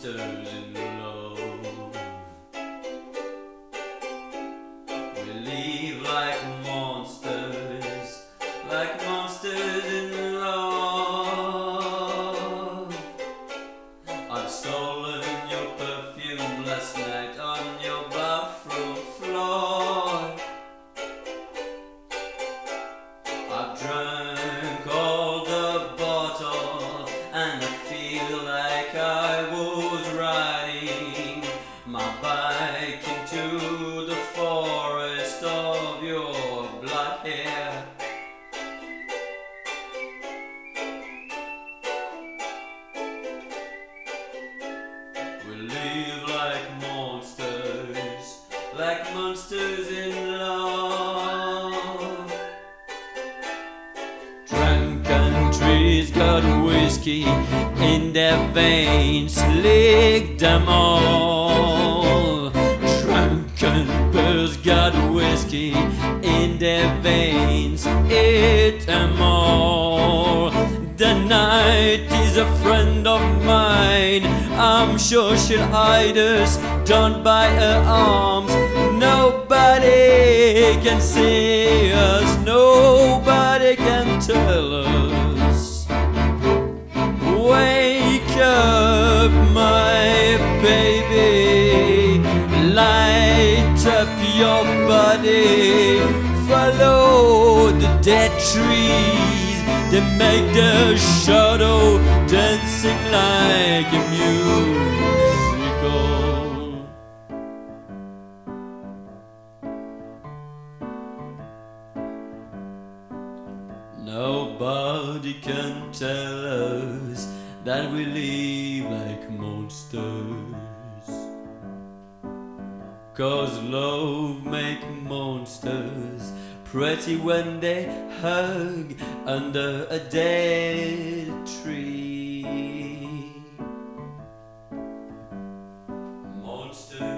monsters in love. We live like monsters in love. I've stolen your perfume last night on your bathroom floor. I've drank all the bottle and I feel like I was riding my bike into the forest of your black hair. We live like monsters in love. Drunken trees got whiskey in their veins, lick them all. Drunken birds got whiskey in their veins, eat them all. The night is a friend of mine, I'm sure she'll hide us down by her arms. Nobody can see us, nobody can tell us. Wake up, my baby, light up your body, follow the dead trees, they make the shadow dancing like a musical. Nobody can tell us that we live like monsters, 'cause love make monsters pretty when they hug under a dead tree. Monsters